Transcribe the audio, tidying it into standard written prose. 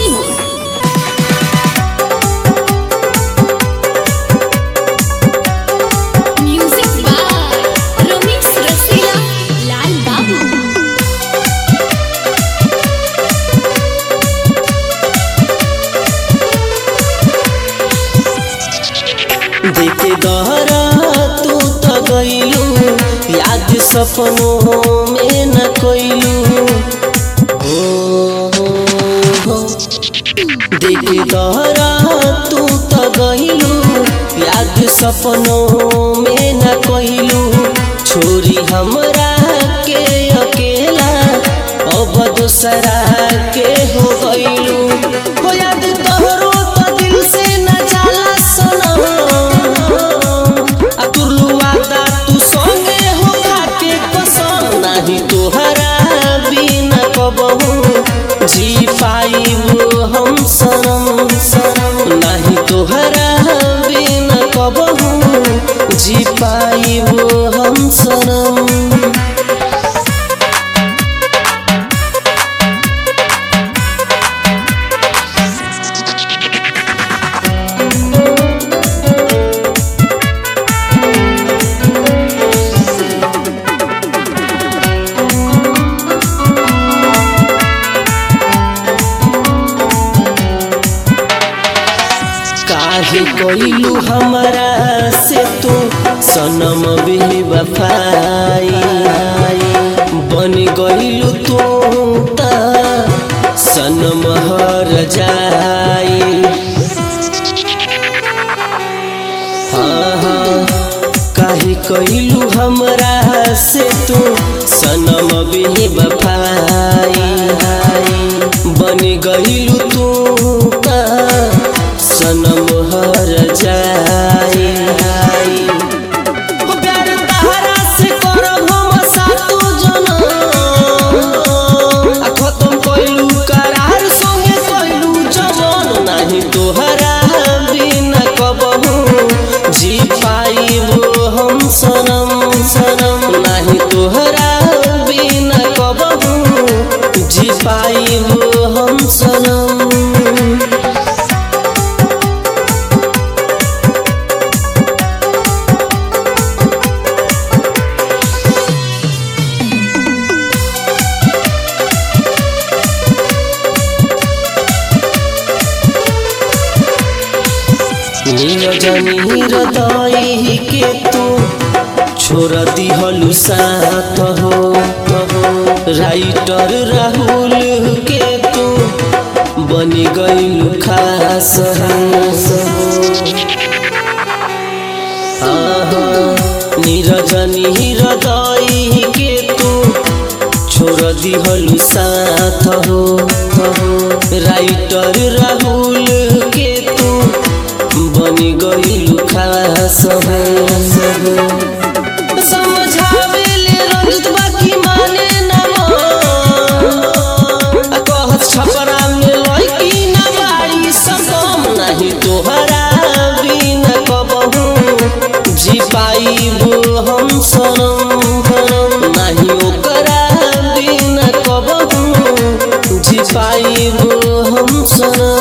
Seymour. Music by Ramesh Rasila Lal Babu. देखे दहरा तू तो गईलू याद सपनों में न कोईलू हो देखे दहरा तू तो गईलू याद सपनों में न कोईलू छोरी हमरा के अकेला अब दूसरा के हो गईलू हो याद तोहरो तो दिल से न जाला सनम जी पाइबू हम सनम सनम नहीं तोहरा बिना कबहू जी पाइबू हम सनम। काहे कोइलू हमरा से तू सनम बेवफाई बन गइलू तू ता सनम हर जाई हाँ काहे कोइलू हमरा से तू सनम बेवफाई बन गइलू तू ता सनम हर जाई प्यार तहरा से करब हम सातो जनम खत्म कइलू करार संगे कइलू जवन नहीं तोहरा बिना कबहू जी पाइबू हम सनम सनम नहीं तोहरा बिना कबहू जी पाइबू हम सनम। निरजनी हृदय के तू छोड़ दिहलु साथ हो राइटर राहुल के तू बन गइलु खास निरजनी हृदय के तू छोड़ दिहलु साथ हो राइटर राहुल के तू बन गइलू खास समझावेले रंजित बाकी माने ना कहत छपरा में लइकी ना बाड़ी सकम नहीं तोहरा बिना कबहू जी पाइबू हम सनम नहीं ओकरा बिना कबहू जी पाइबू हम सनम।